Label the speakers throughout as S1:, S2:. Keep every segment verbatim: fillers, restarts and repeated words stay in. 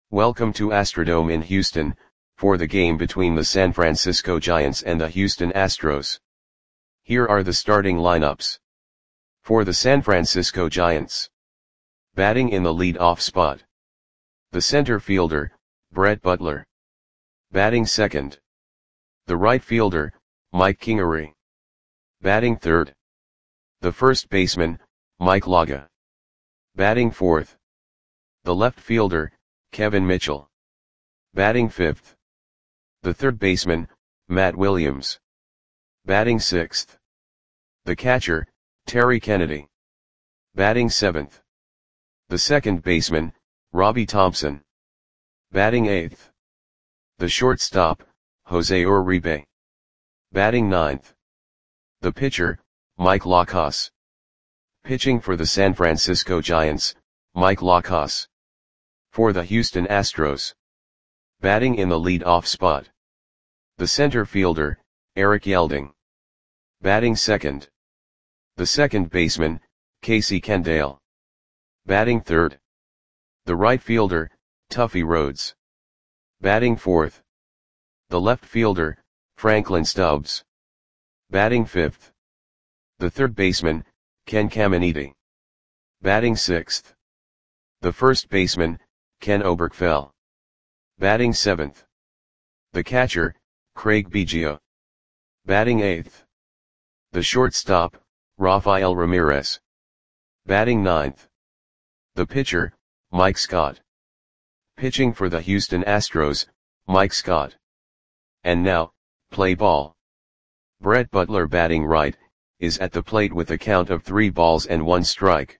S1: Welcome to Astrodome in Houston, for the game between the San Francisco Giants and the Houston Astros. Here are the starting lineups. For the San Francisco Giants. Batting in the lead-off spot. The center fielder, Brett Butler. Batting second. The right fielder, Mike Kingery. Batting third. The first baseman, Mike Laga. Batting fourth. The left fielder, Kevin Mitchell. Batting fifth. The third baseman, Matt Williams. Batting sixth. The catcher, Terry Kennedy. Batting seventh. The second baseman, Robbie Thompson. Batting eighth. The shortstop, Jose Uribe. Batting ninth. The pitcher, Mike Lacos. Pitching for the San Francisco Giants, Mike Lacos. For the Houston Astros. Batting in the lead-off spot. The center fielder, Eric Yelding. Batting second. The second baseman, Casey Kendall. Batting third. The right fielder, Tuffy Rhodes. Batting fourth. The left fielder, Franklin Stubbs. Batting fifth. The third baseman, Ken Caminiti. Batting sixth. The first baseman, Ken Oberkfell. Batting seventh. The catcher, Craig Biggio. Batting eighth. The shortstop, Rafael Ramirez. Batting ninth. The pitcher, Mike Scott. Pitching for the Houston Astros, Mike Scott. And now, play ball. Brett Butler batting right, is at the plate with a count of three balls and one strike.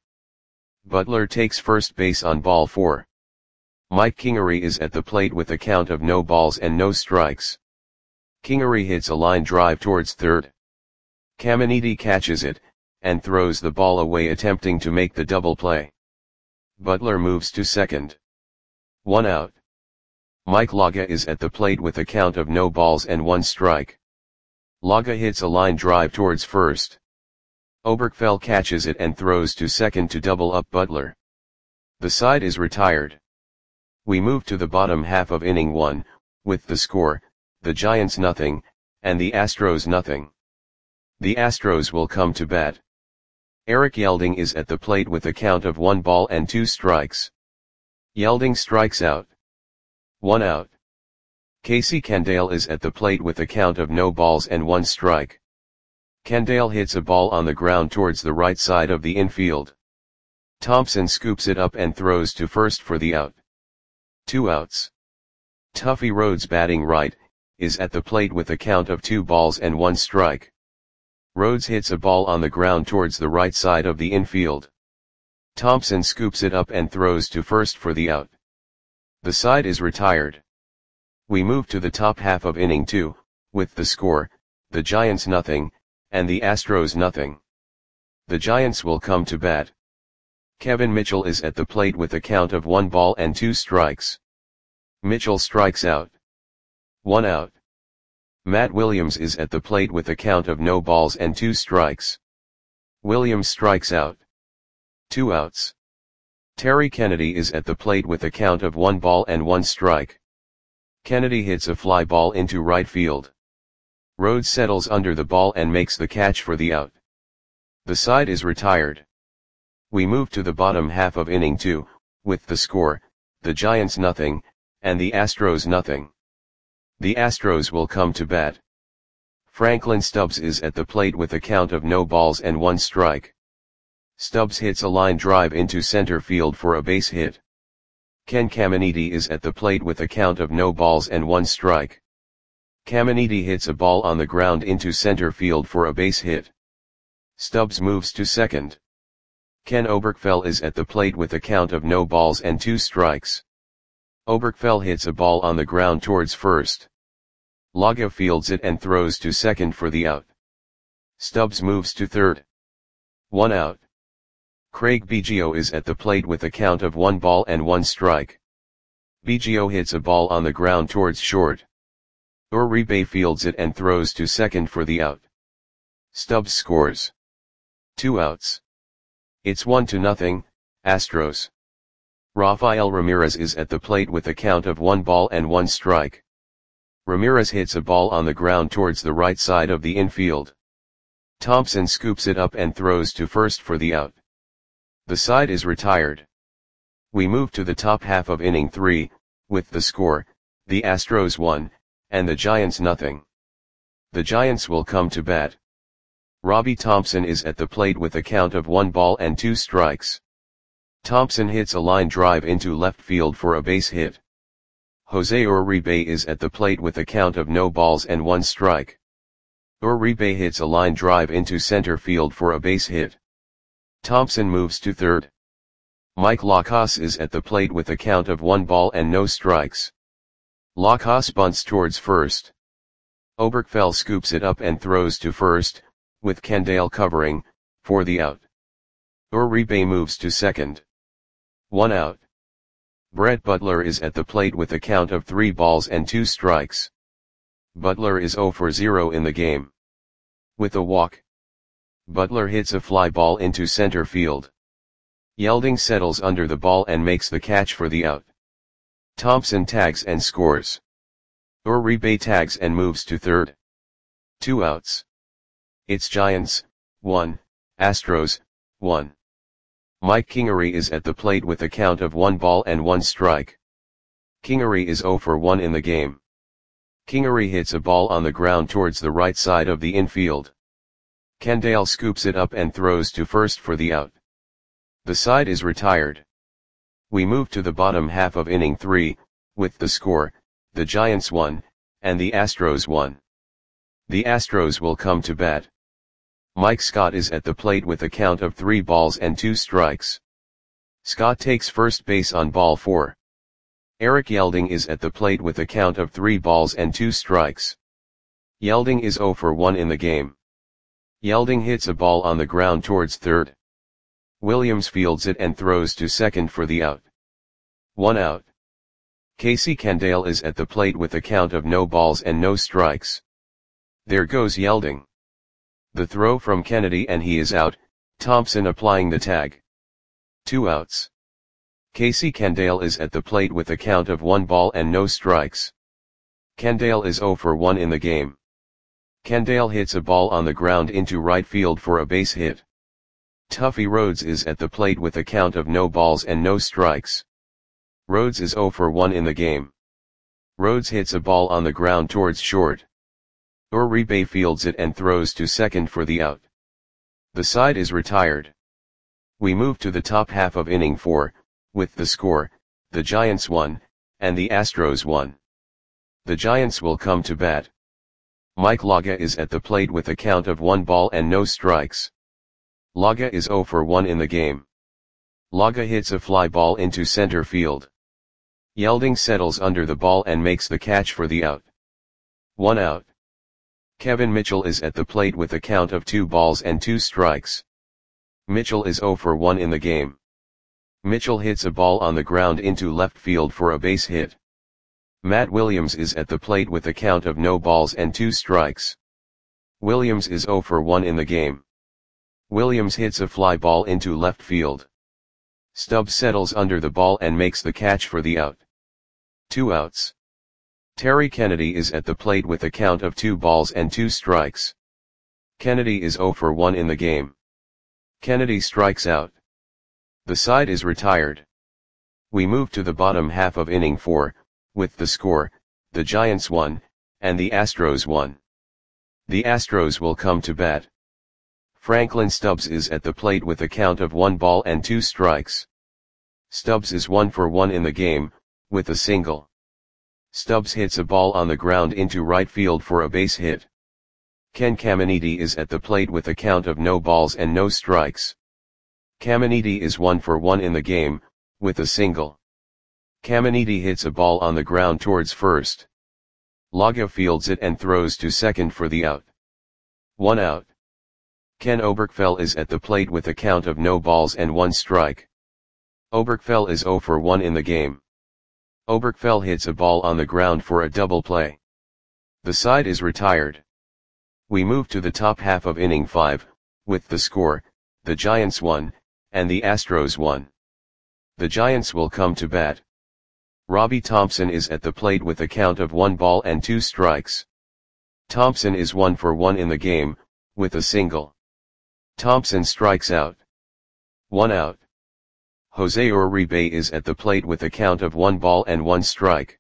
S1: Butler takes first base on ball four. Mike Kingery is at the plate with a count of no balls and no strikes. Kingery hits a line drive towards third. Caminiti catches it, and throws the ball away attempting to make the double play. Butler moves to second. One out. Mike Laga is at the plate with a count of no balls and one strike. Laga hits a line drive towards first. Oberkfell catches it and throws to second to double up Butler. The side is retired. We move to the bottom half of inning one, with the score, the Giants nothing, and the Astros nothing. The Astros will come to bat. Eric Yelding is at the plate with a count of one ball and two strikes. Yelding strikes out. One out. Casey Kendall is at the plate with a count of no balls and one strike. Kendall hits a ball on the ground towards the right side of the infield. Thompson scoops it up and throws to first for the out. Two outs. Tuffy Rhodes batting right, is at the plate with a count of two balls and one strike. Rhodes hits a ball on the ground towards the right side of the infield. Thompson scoops it up and throws to first for the out. The side is retired. We move to the top half of inning two, with the score, the Giants nothing, and the Astros nothing. The Giants will come to bat. Kevin Mitchell is at the plate with a count of one ball and two strikes. Mitchell strikes out. One out. Matt Williams is at the plate with a count of no balls and two strikes. Williams strikes out. Two outs. Terry Kennedy is at the plate with a count of one ball and one strike. Kennedy hits a fly ball into right field. Rhodes settles under the ball and makes the catch for the out. The side is retired. We move to the bottom half of inning two, with the score, the Giants nothing, and the Astros nothing. The Astros will come to bat. Franklin Stubbs is at the plate with a count of no balls and one strike. Stubbs hits a line drive into center field for a base hit. Ken Caminiti is at the plate with a count of no balls and one strike. Caminiti hits a ball on the ground into center field for a base hit. Stubbs moves to second. Ken Oberkfell is at the plate with a count of no balls and two strikes. Oberkfell hits a ball on the ground towards first. Laga fields it and throws to second for the out. Stubbs moves to third. One out. Craig Biggio is at the plate with a count of one ball and one strike. Biggio hits a ball on the ground towards short. Uribe fields it and throws to second for the out. Stubbs scores. Two outs. It's one to nothing, Astros. Rafael Ramirez is at the plate with a count of one ball and one strike. Ramirez hits a ball on the ground towards the right side of the infield. Thompson scoops it up and throws to first for the out. The side is retired. We move to the top half of inning three, with the score, the Astros one, and the Giants nothing. The Giants will come to bat. Robbie Thompson is at the plate with a count of one ball and two strikes. Thompson hits a line drive into left field for a base hit. Jose Uribe is at the plate with a count of no balls and one strike. Uribe hits a line drive into center field for a base hit. Thompson moves to third. Mike Lacas is at the plate with a count of one ball and no strikes. Lacas bunts towards first. Oberkfell scoops it up and throws to first, with Candale covering, for the out. Uribe moves to second. One out. Brett Butler is at the plate with a count of three balls and two strikes. Butler is zero for zero in the game. With a walk, Butler hits a fly ball into center field. Yelding settles under the ball and makes the catch for the out. Thompson tags and scores. Uribe tags and moves to third. Two outs. It's Giants, one, Astros, one. Mike Kingery is at the plate with a count of one ball and one strike. Kingery is zero for one in the game. Kingery hits a ball on the ground towards the right side of the infield. Candale scoops it up and throws to first for the out. The side is retired. We move to the bottom half of inning three, with the score, the Giants one, and the Astros one. The Astros will come to bat. Mike Scott is at the plate with a count of three balls and two strikes. Scott takes first base on ball four. Eric Yelding is at the plate with a count of three balls and two strikes. Yelding is zero for one in the game. Yelding hits a ball on the ground towards third. Williams fields it and throws to second for the out. One out. Casey Candale is at the plate with a count of no balls and no strikes. There goes Yelding. The throw from Kennedy and he is out, Thompson applying the tag. Two outs. Casey Candale is at the plate with a count of one ball and no strikes. Candale is zero for one in the game. Candale hits a ball on the ground into right field for a base hit. Tuffy Rhodes is at the plate with a count of no balls and no strikes. Rhodes is zero for one in the game. Rhodes hits a ball on the ground towards short. Uribe fields it and throws to second for the out. The side is retired. We move to the top half of inning four, with the score, the Giants one, and the Astros one. The Giants will come to bat. Mike Laga is at the plate with a count of one ball and no strikes. Laga is zero for one in the game. Laga hits a fly ball into center field. Yelding settles under the ball and makes the catch for the out. One out. Kevin Mitchell is at the plate with a count of two balls and two strikes. Mitchell is zero for one in the game. Mitchell hits a ball on the ground into left field for a base hit. Matt Williams is at the plate with a count of no balls and two strikes. Williams is zero for one in the game. Williams hits a fly ball into left field. Stubbs settles under the ball and makes the catch for the out. Two outs. Terry Kennedy is at the plate with a count of two balls and two strikes. Kennedy is zero for one in the game. Kennedy strikes out. The side is retired. We move to the bottom half of inning four, with the score, the Giants one, and the Astros one. The Astros will come to bat. Franklin Stubbs is at the plate with a count of one ball and two strikes. Stubbs is one for one in the game, with a single. Stubbs hits a ball on the ground into right field for a base hit. Ken Caminiti is at the plate with a count of no balls and no strikes. Caminiti is one for one in the game, with a single. Caminiti hits a ball on the ground towards first. Laga fields it and throws to second for the out. One out. Ken Oberkfell is at the plate with a count of no balls and one strike. Oberkfell is zero for one in the game. Oberkfell hits a ball on the ground for a double play. The side is retired. We move to the top half of inning five, with the score, the Giants one, and the Astros one. The Giants will come to bat. Robbie Thompson is at the plate with a count of one ball and two strikes. Thompson is one for one in the game, with a single. Thompson strikes out. One out. Jose Uribe is at the plate with a count of one ball and one strike.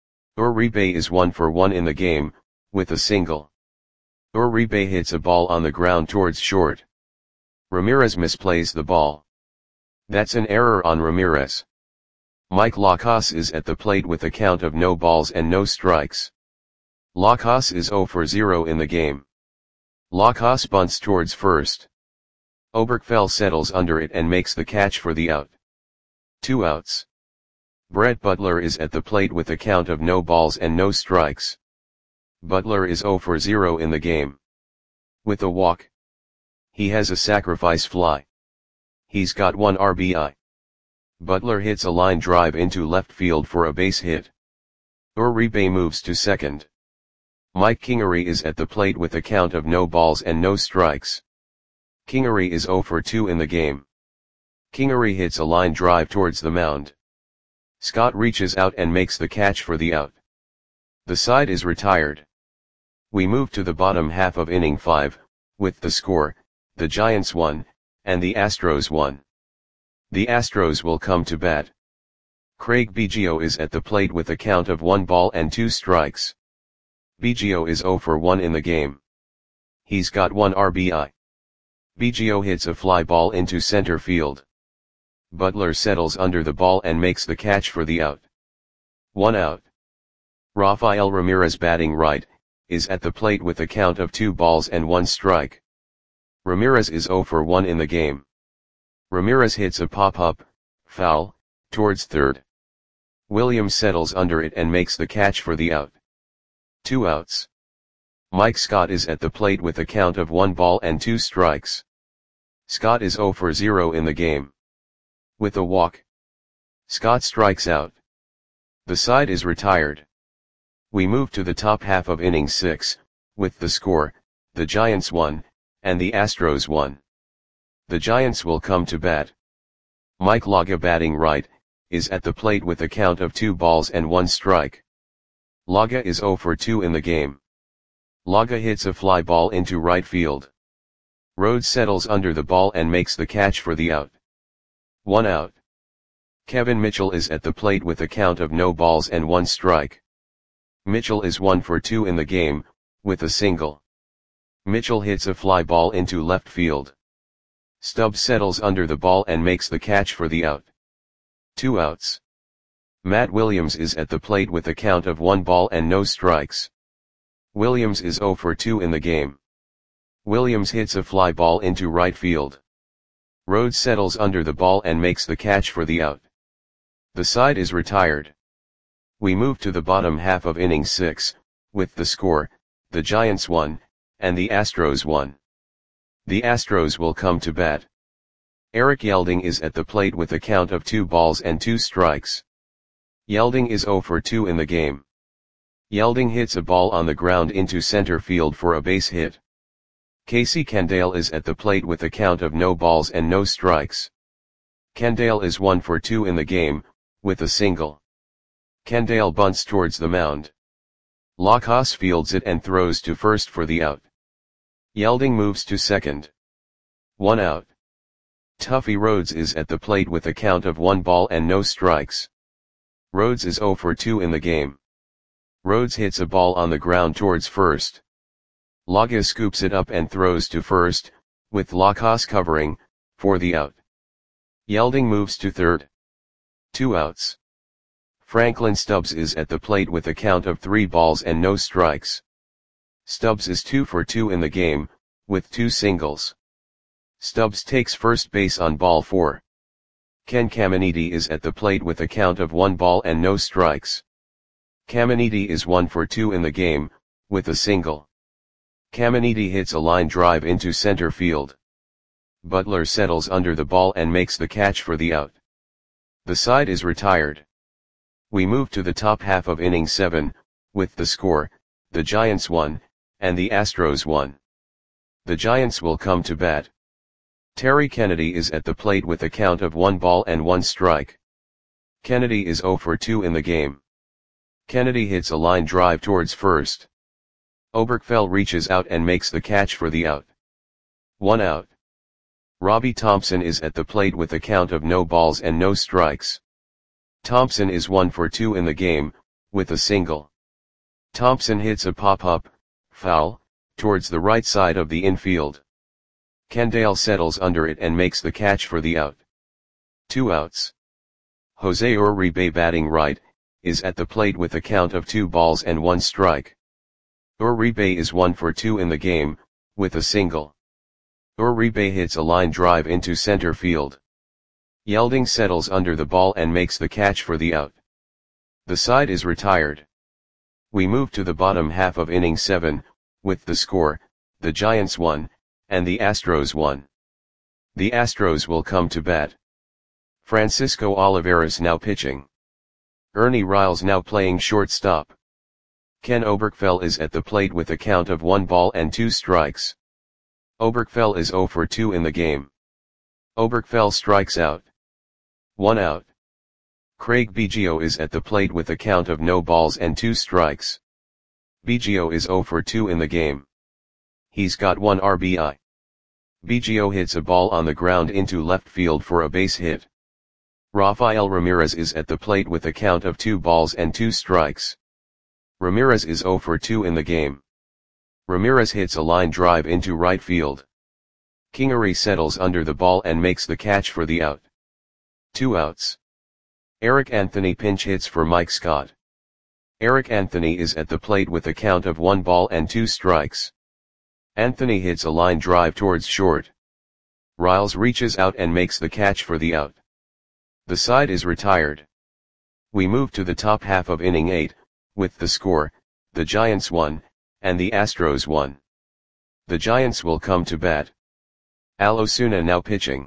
S1: Uribe is one for one in the game, with a single. Uribe hits a ball on the ground towards short. Ramirez misplays the ball. That's an error on Ramirez. Mike Lacos is at the plate with a count of no balls and no strikes. Lacos is zero for zero in the game. Lacos bunts towards first. Oberkfell settles under it and makes the catch for the out. Two outs. Brett Butler is at the plate with a count of no balls and no strikes. Butler is zero for zero in the game. With a walk. He has a sacrifice fly. He's got one R B I. Butler hits a line drive into left field for a base hit. Uribe moves to second. Mike Kingery is at the plate with a count of no balls and no strikes. Kingery is zero for two in the game. Kingery hits a line drive towards the mound. Scott reaches out and makes the catch for the out. The side is retired. We move to the bottom half of inning five, with the score, the Giants won, and the Astros won. The Astros will come to bat. Craig Biggio is at the plate with a count of one ball and two strikes. Biggio is zero for one in the game. He's got one R B I. Biggio hits a fly ball into center field. Butler settles under the ball and makes the catch for the out. One out. Rafael Ramirez, batting right, is at the plate with a count of two balls and one strike. Ramirez is zero for one in the game. Ramirez hits a pop-up, foul, towards third. Williams settles under it and makes the catch for the out. Two outs. Mike Scott is at the plate with a count of one ball and two strikes. Scott is zero for zero in the game. With a walk. Scott strikes out. The side is retired. We move to the top half of inning six, with the score, the Giants won, and the Astros won. The Giants will come to bat. Mike Laga, batting right, is at the plate with a count of two balls and one strike. Laga is zero for two in the game. Laga hits a fly ball into right field. Rhodes settles under the ball and makes the catch for the out. One out. Kevin Mitchell is at the plate with a count of no balls and one strike. Mitchell is one for two in the game, with a single. Mitchell hits a fly ball into left field. Stubbs settles under the ball and makes the catch for the out. Two outs. Matt Williams is at the plate with a count of one ball and no strikes. Williams is zero for two in the game. Williams hits a fly ball into right field. Rhodes settles under the ball and makes the catch for the out. The side is retired. We move to the bottom half of inning six, with the score, the Giants won, and the Astros won. The Astros will come to bat. Eric Yelding is at the plate with a count of two balls and two strikes. Yelding is zero for two in the game. Yelding hits a ball on the ground into center field for a base hit. Casey Candale is at the plate with a count of no balls and no strikes. Candale is one for two in the game, with a single. Candale bunts towards the mound. Lacos fields it and throws to first for the out. Yelding moves to second. One out. Tuffy Rhodes is at the plate with a count of one ball and no strikes. Rhodes is zero for two in the game. Rhodes hits a ball on the ground towards first. Laga scoops it up and throws to first, with Lacos covering, for the out. Yelding moves to third. Two outs. Franklin Stubbs is at the plate with a count of three balls and no strikes. Stubbs is two for two in the game, with two singles. Stubbs takes first base on ball four. Ken Caminiti is at the plate with a count of one ball and no strikes. Caminiti is one for two in the game, with a single. Caminiti hits a line drive into center field. Butler settles under the ball and makes the catch for the out. The side is retired. We move to the top half of inning seven, with the score, the Giants won, and the Astros won. The Giants will come to bat. Terry Kennedy is at the plate with a count of one ball and one strike. Kennedy is zero for two in the game. Kennedy hits a line drive towards first. Oberkfell reaches out and makes the catch for the out. One out. Robbie Thompson is at the plate with a count of no balls and no strikes. Thompson is one for two in the game, with a single. Thompson hits a pop-up, foul, towards the right side of the infield. Kendall settles under it and makes the catch for the out. Two outs. Jose Uribe, batting right, is at the plate with a count of two balls and one strike. Uribe is one for two in the game, with a single. Uribe hits a line drive into center field. Yelding settles under the ball and makes the catch for the out. The side is retired. We move to the bottom half of inning seven, with the score, the Giants won, and the Astros won. The Astros will come to bat. Francisco Olivares now pitching. Ernie Riles now playing shortstop. Ken Oberkfell is at the plate with a count of one ball and two strikes. Oberkfell is zero for two in the game. Oberkfell strikes out. One out. Craig Biggio is at the plate with a count of no balls and two strikes. Biggio is zero for two in the game. He's got one R B I. Biggio hits a ball on the ground into left field for a base hit. Rafael Ramirez is at the plate with a count of two balls and two strikes. Ramirez is zero for two in the game. Ramirez hits a line drive into right field. Kingery settles under the ball and makes the catch for the out. Two outs. Eric Anthony pinch hits for Mike Scott. Eric Anthony is at the plate with a count of one ball and two strikes. Anthony hits a line drive towards short. Riles reaches out and makes the catch for the out. The side is retired. We move to the top half of inning eight, with the score, the Giants won, and the Astros won. The Giants will come to bat. Al Osuna now pitching.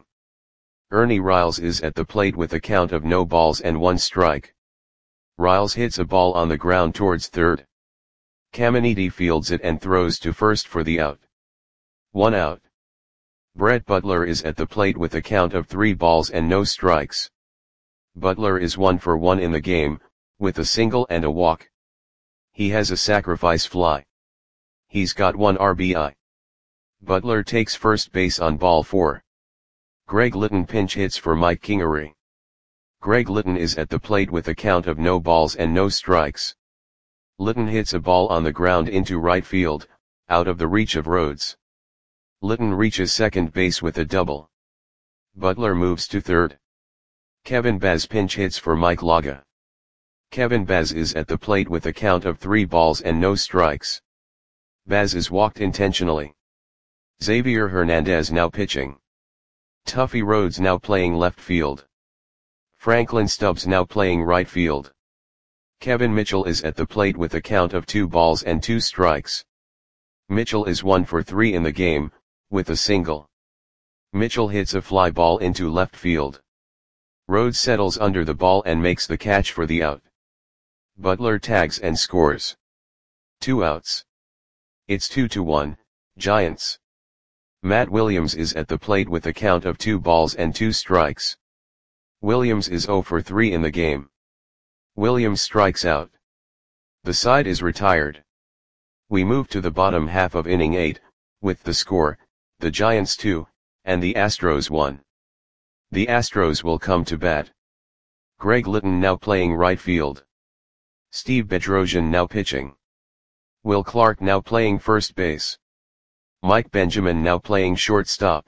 S1: Ernie Riles is at the plate with a count of no balls and one strike. Riles hits a ball on the ground towards third. Caminiti fields it and throws to first for the out. One out. Brett Butler is at the plate with a count of three balls and no strikes. Butler is one for one in the game, with a single and a walk. He has a sacrifice fly. He's got one R B I. Butler takes first base on ball four. Greg Litton pinch hits for Mike Kingery. Greg Litton is at the plate with a count of no balls and no strikes. Litton hits a ball on the ground into right field, out of the reach of Rhodes. Litton reaches second base with a double. Butler moves to third. Kevin Baz pinch hits for Mike Laga. Kevin Baz is at the plate with a count of three balls and no strikes. Baz is walked intentionally. Xavier Hernandez now pitching. Tuffy Rhodes now playing left field. Franklin Stubbs now playing right field. Kevin Mitchell is at the plate with a count of two balls and two strikes. Mitchell is one for three in the game, with a single. Mitchell hits a fly ball into left field. Rhodes settles under the ball and makes the catch for the out. Butler tags and scores. Two outs. It's two to one, Giants. Matt Williams is at the plate with a count of two balls and two strikes. Williams is zero for three in the game. Williams strikes out. The side is retired. We move to the bottom half of inning eight, with the score, the Giants two, and the Astros one. The Astros will come to bat. Greg Litton now playing right field. Steve Bedrosian now pitching. Will Clark now playing first base. Mike Benjamin now playing shortstop.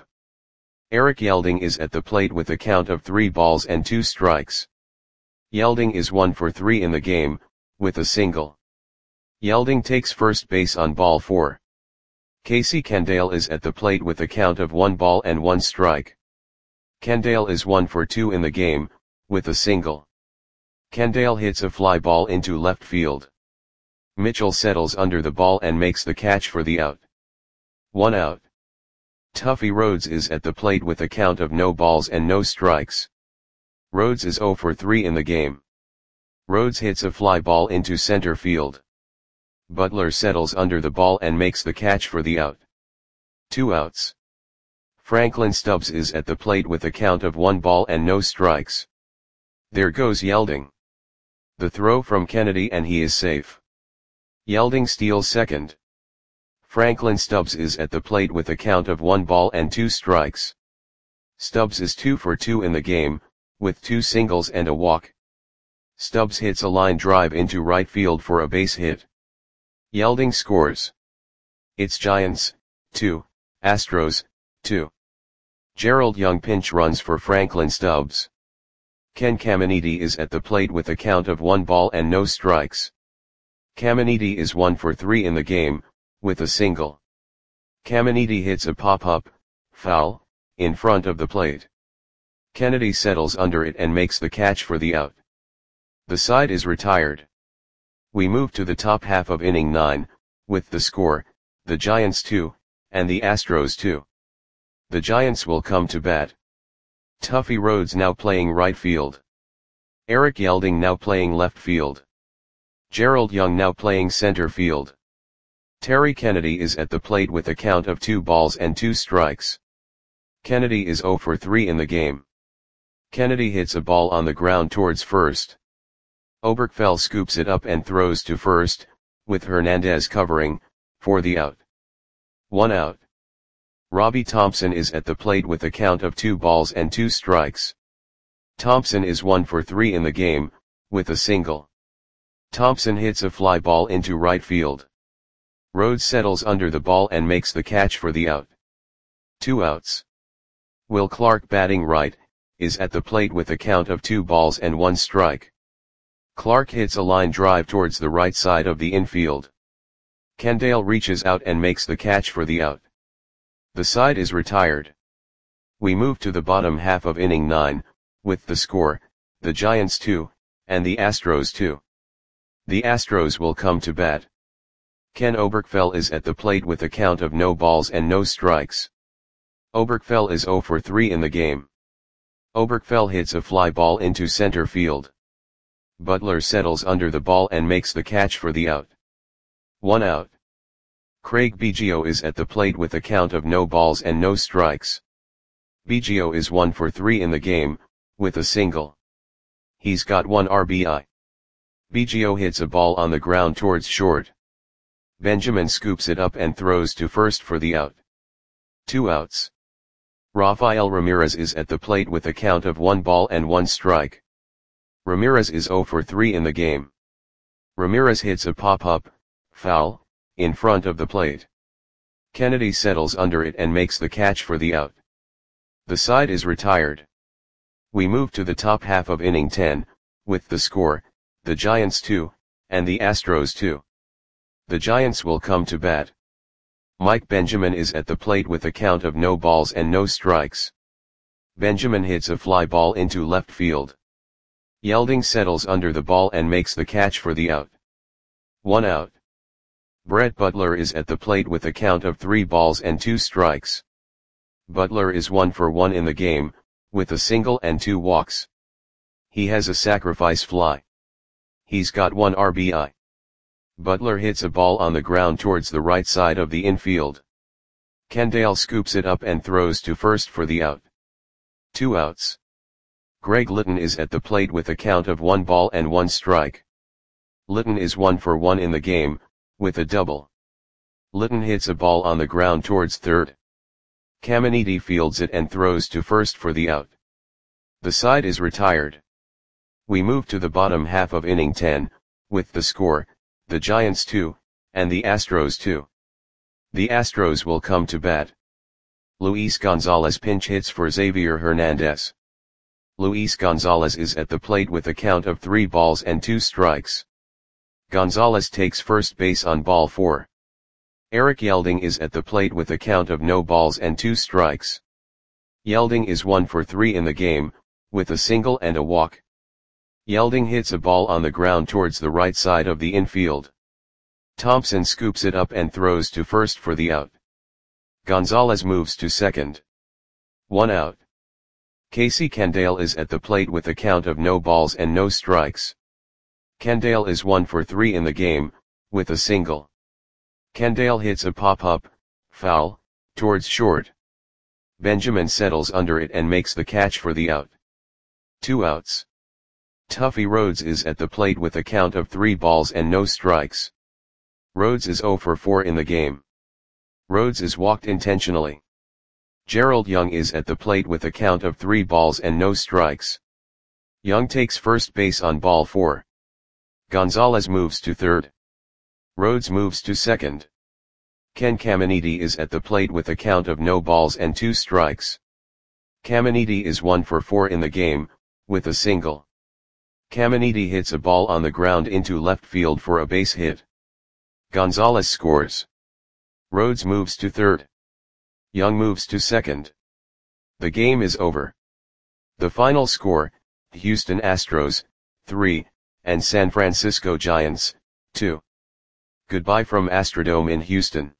S1: Eric Yelding is at the plate with a count of three balls and two strikes. Yelding is one for three in the game, with a single. Yelding takes first base on ball four. Casey Kendall is at the plate with a count of one ball and one strike. Kendall is one for two in the game, with a single. Kendall hits a fly ball into left field. Mitchell settles under the ball and makes the catch for the out. One out. Tuffy Rhodes is at the plate with a count of no balls and no strikes. Rhodes is zero for three in the game. Rhodes hits a fly ball into center field. Butler settles under the ball and makes the catch for the out. Two outs. Franklin Stubbs is at the plate with a count of one ball and no strikes. There goes Yelding. The throw from Kennedy and he is safe. Yelding steals second. Franklin Stubbs is at the plate with a count of one ball and two strikes. Stubbs is two for two in the game, with two singles and a walk. Stubbs hits a line drive into right field for a base hit. Yelding scores. It's Giants, two, Astros, two. Gerald Young pinch runs for Franklin Stubbs. Ken Caminiti is at the plate with a count of one ball and no strikes. Caminiti is one for three in the game, with a single. Caminiti hits a pop-up, foul, in front of the plate. Kennedy settles under it and makes the catch for the out. The side is retired. We move to the top half of inning nine, with the score, the Giants two, and the Astros two. The Giants will come to bat. Tuffy Rhodes now playing right field. Eric Yelding now playing left field. Gerald Young now playing center field. Terry Kennedy is at the plate with a count of two balls and two strikes. Kennedy is zero for three in the game. Kennedy hits a ball on the ground towards first. Oberkfell scoops it up and throws to first, with Hernandez covering, for the out. One out. Robbie Thompson is at the plate with a count of two balls and two strikes. Thompson is one for three in the game, with a single. Thompson hits a fly ball into right field. Rhodes settles under the ball and makes the catch for the out. Two outs. Will Clark batting right, is at the plate with a count of two balls and one strike. Clark hits a line drive towards the right side of the infield. Kendall reaches out and makes the catch for the out. The side is retired. We move to the bottom half of inning nine, with the score, the Giants two, and the Astros two. The Astros will come to bat. Ken Oberkfell is at the plate with a count of no balls and no strikes. Oberkfell is zero for three in the game. Oberkfell hits a fly ball into center field. Butler settles under the ball and makes the catch for the out. One out. Craig Biggio is at the plate with a count of no balls and no strikes. Biggio is one for three in the game, with a single. He's got one R B I. Biggio hits a ball on the ground towards short. Benjamin scoops it up and throws to first for the out. Two outs. Rafael Ramirez is at the plate with a count of one ball and one strike. Ramirez is zero for three in the game. Ramirez hits a pop-up, foul, in front of the plate. Kennedy settles under it and makes the catch for the out. The side is retired. We move to the top half of inning ten, with the score, the Giants two, and the Astros two. The Giants will come to bat. Mike Benjamin is at the plate with a count of no balls and no strikes. Benjamin hits a fly ball into left field. Yelding settles under the ball and makes the catch for the out. One out. Brett Butler is at the plate with a count of three balls and two strikes. Butler is one for one in the game, with a single and two walks. He has a sacrifice fly. He's got one R B I. Butler hits a ball on the ground towards the right side of the infield. Kendall scoops it up and throws to first for the out. Two outs. Greg Litton is at the plate with a count of one ball and one strike. Litton is one for one in the game, with a double. Litton hits a ball on the ground towards third. Caminiti fields it and throws to first for the out. The side is retired. We move to the bottom half of inning ten, with the score, the Giants two, and the Astros two. The Astros will come to bat. Luis Gonzalez pinch hits for Xavier Hernandez. Luis Gonzalez is at the plate with a count of three balls and two strikes. Gonzalez takes first base on ball four. Eric Yelding is at the plate with a count of no balls and two strikes. Yelding is one for three in the game, with a single and a walk. Yelding hits a ball on the ground towards the right side of the infield. Thompson scoops it up and throws to first for the out. Gonzalez moves to second. One out. Casey Kendall is at the plate with a count of no balls and no strikes. Kendall is one for three in the game, with a single. Kendall hits a pop-up, foul, towards short. Benjamin settles under it and makes the catch for the out. Two outs. Tuffy Rhodes is at the plate with a count of three balls and no strikes. Rhodes is zero for four in the game. Rhodes is walked intentionally. Gerald Young is at the plate with a count of three balls and no strikes. Young takes first base on ball four. Gonzalez moves to third. Rhodes moves to second. Ken Caminiti is at the plate with a count of no balls and two strikes. Caminiti is one for four in the game, with a single. Caminiti hits a ball on the ground into left field for a base hit. Gonzalez scores. Rhodes moves to third. Young moves to second. The game is over. The final score, Houston Astros, three, and San Francisco Giants, two. Goodbye from Astrodome in Houston.